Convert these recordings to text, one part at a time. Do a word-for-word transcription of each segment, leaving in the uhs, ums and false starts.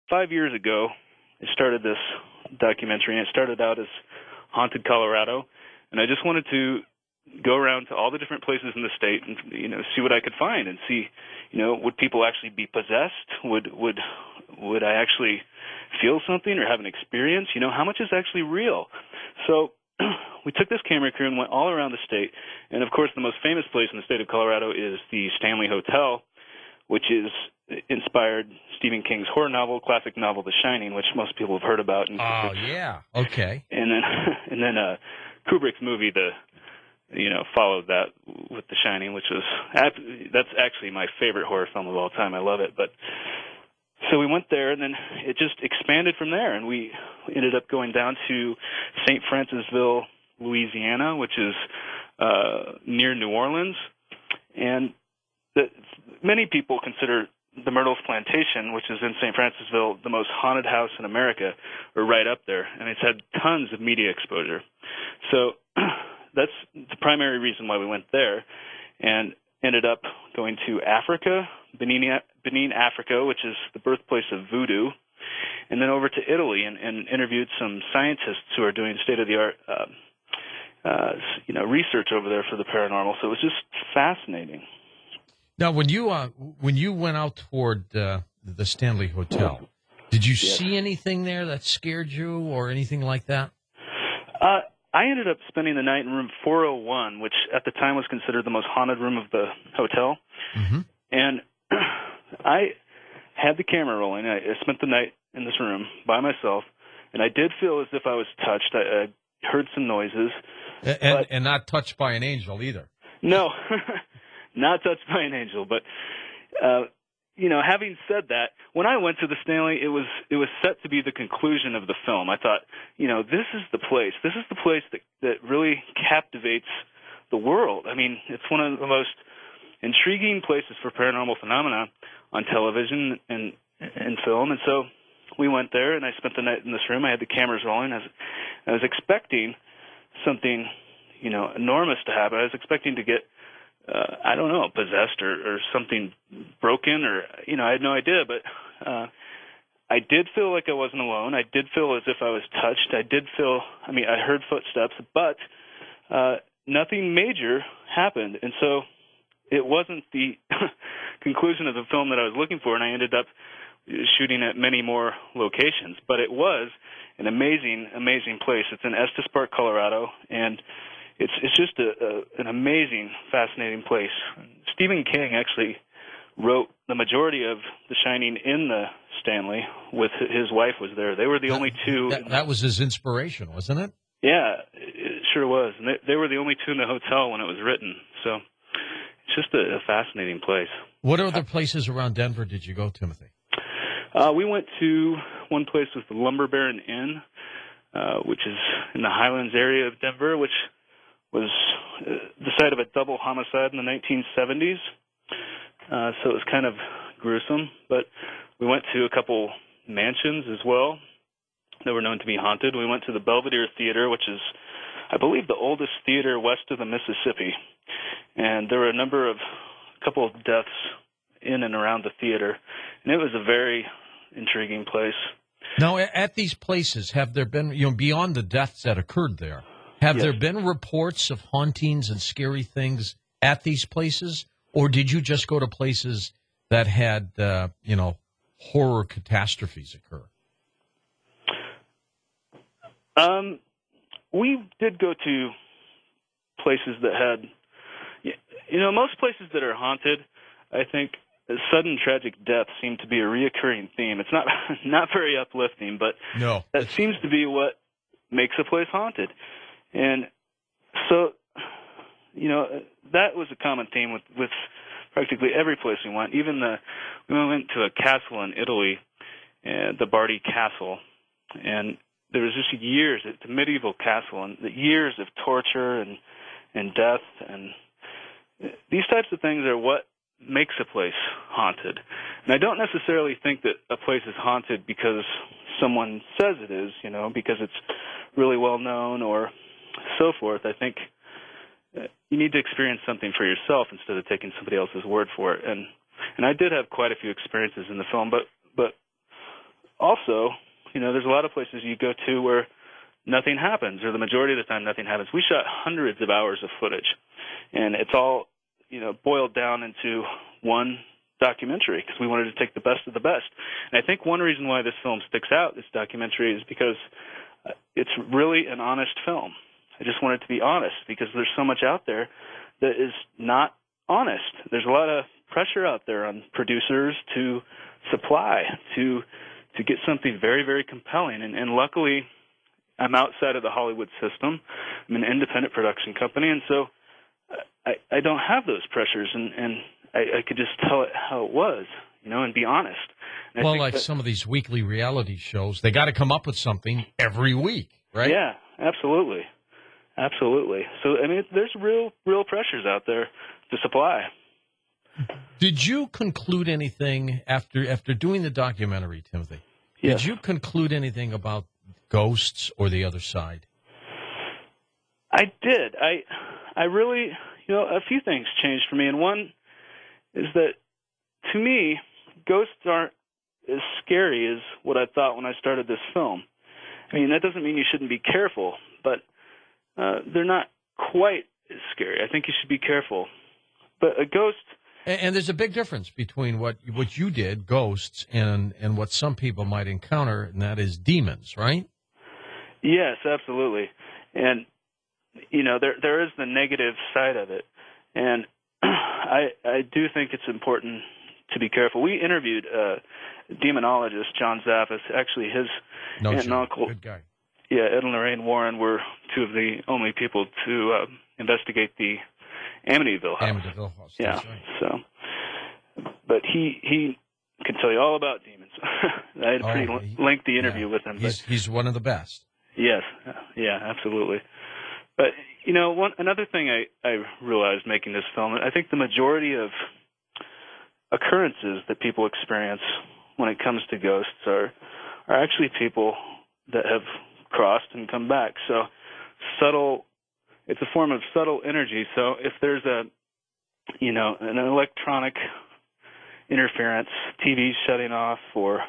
five years ago, I started this documentary, and it started out as Haunted Colorado, and I just wanted to go around to all the different places in the state and, you know, see what I could find and see, you know, would people actually be possessed? Would would would I actually feel something or have an experience? You know, how much is actually real? So we took this camera crew and went all around the state, and of course the most famous place in the state of Colorado is the Stanley Hotel, which is inspired Stephen King's horror novel, classic novel The Shining, which most people have heard about. And oh, yeah. Okay. And then and then uh, Kubrick's movie, the you know, followed that with The Shining, which was, that's actually my favorite horror film of all time. I love it. But so we went there, and then it just expanded from there, and we ended up going down to Saint Francisville, Louisiana, which is uh, near New Orleans. And the, many people consider the Myrtles Plantation, which is in Saint Francisville, the most haunted house in America, or right up there, and it's had tons of media exposure. So that's the primary reason why we went there, and ended up going to Africa, Benin, Benin, Africa, which is the birthplace of voodoo, and then over to Italy and, and interviewed some scientists who are doing state-of-the-art, uh, uh, you know, research over there for the paranormal. So it was just fascinating. Now, when you uh, when you went out toward uh, the Stanley Hotel, did you yeah. see anything there that scared you or anything like that? Uh, I ended up spending the night in room four oh one, which at the time was considered the most haunted room of the hotel. Mm-hmm. And I had the camera rolling. I, I spent the night in this room by myself, and I did feel as if I was touched. I, I heard some noises. And, but, and not touched by an angel either. No, not touched by an angel. But, uh, you know, having said that, when I went to the Stanley, it was it was set to be the conclusion of the film. I thought, you know, this is the place. This is the place that, that really captivates the world. I mean, it's one of the most intriguing places for paranormal phenomena on television and and film. And so we went there, and I spent the night in this room. I had the cameras rolling. I was, I was expecting something, you know, enormous to happen. I was expecting to get Uh, I don't know, possessed or, or something broken, or, you know, I had no idea, but uh, I did feel like I wasn't alone. I did feel as if I was touched. I did feel, I mean, I heard footsteps, but uh, nothing major happened. And so it wasn't the conclusion of the film that I was looking for, and I ended up shooting at many more locations. But it was an amazing, amazing place. It's in Estes Park, Colorado, and It's it's just a, a, an amazing, fascinating place. Stephen King actually wrote the majority of The Shining in the Stanley. With his wife was there. They were the that, only two. That, that was his inspiration, wasn't it? Yeah, it sure was. And they, they were the only two in the hotel when it was written. So it's just a, a fascinating place. What other places around Denver did you go, Timothy? Uh, we went to one place with the Lumber Baron Inn, uh, which is in the Highlands area of Denver, which was the site of a double homicide in the nineteen seventies, uh, so it was kind of gruesome. But we went to a couple mansions as well that were known to be haunted. We went to the Belvedere Theater, which is, I believe, the oldest theater west of the Mississippi. And there were a number of, a couple of deaths in and around the theater, and it was a very intriguing place. Now, at these places, have there been, you know, beyond the deaths that occurred there, Have yes. there been reports of hauntings and scary things at these places, or did you just go to places that had, uh, you know, horror catastrophes occur? Um, we did go to places that had, you know, most places that are haunted, I think sudden tragic death seem to be a reoccurring theme. It's not not very uplifting, but no. that seems to be what makes a place haunted. And so, you know, that was a common theme with, with practically every place we went. Even the we went to a castle in Italy, uh, the Bardi Castle, and there was just years. It's a medieval castle, and the years of torture and and death, and these types of things are what makes a place haunted. And I don't necessarily think that a place is haunted because someone says it is, you know, because it's really well known or so forth. I think you need to experience something for yourself instead of taking somebody else's word for it. And and I did have quite a few experiences in the film, but but also, you know, there's a lot of places you go to where nothing happens, or the majority of the time nothing happens. We shot hundreds of hours of footage, and it's all, you know, boiled down into one documentary because we wanted to take the best of the best. And I think one reason why this film sticks out, this documentary, is because it's really an honest film. I just want it to be honest because there's so much out there that is not honest. There's a lot of pressure out there on producers to supply, to to get something very, very compelling. And, and luckily, I'm outside of the Hollywood system. I'm an independent production company, and so I, I don't have those pressures, and, and I, I could just tell it how it was, you know, and be honest. And well, like that, some of these weekly reality shows, they got to come up with something every week, right? Yeah, absolutely. Absolutely. So, I mean, there's real, real pressures out there to supply. Did you conclude anything after after doing the documentary, Timothy? Yes. Did you conclude anything about ghosts or the other side? I did. I I really, you know, a few things changed for me, and one is that, to me, ghosts aren't as scary as what I thought when I started this film. I mean, that doesn't mean you shouldn't be careful, but uh, they're not quite as scary. I think you should be careful. But a ghost... And, and there's a big difference between what what you did, ghosts, and, and what some people might encounter, and that is demons, right? Yes, absolutely. And, you know, there there is the negative side of it. And I I do think it's important to be careful. We interviewed a demonologist, John Zaffis. Actually, his no, aunt and uncle, good guy. Yeah, Ed and Lorraine Warren were two of the only people to uh, investigate the Amityville House. Amityville House, yeah. That's right. So, but he he can tell you all about demons. I had a pretty oh, he, lengthy interview yeah. with him. He's but, he's one of the best. Yes, yeah, absolutely. But you know, one another thing I I realized making this film, I think the majority of occurrences that people experience when it comes to ghosts are are actually people that have crossed and come back. So subtle, it's a form of subtle energy. So if there's a, you know, an electronic interference, T V shutting off, or,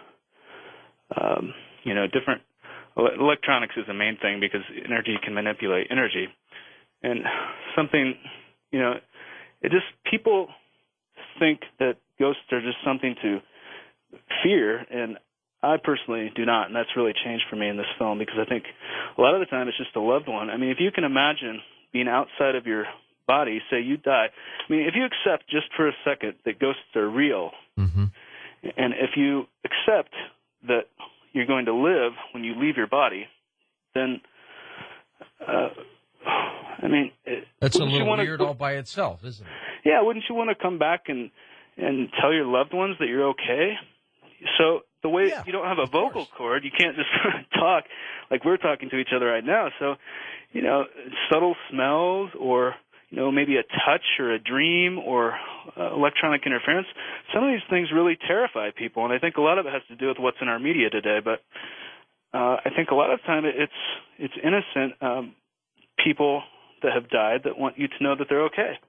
um, you know, different, electronics is the main thing because energy can manipulate energy. And something, you know, it just, people think that ghosts are just something to fear, and I personally do not, and that's really changed for me in this film because I think a lot of the time it's just a loved one. I mean, if you can imagine being outside of your body, say you die, I mean, if you accept just for a second that ghosts are real, mm-hmm. and if you accept that you're going to live when you leave your body, then, uh, I mean... That's a little wanna, weird all by itself, isn't it? Yeah, wouldn't you want to come back and, and tell your loved ones that you're okay? So the way yeah, you don't have a vocal course. cord, you can't just talk like we're talking to each other right now. So, you know, subtle smells or, you know, maybe a touch or a dream or uh, electronic interference, some of these things really terrify people. And I think a lot of it has to do with what's in our media today. But uh, I think a lot of the time it's, it's innocent um, people that have died that want you to know that they're okay.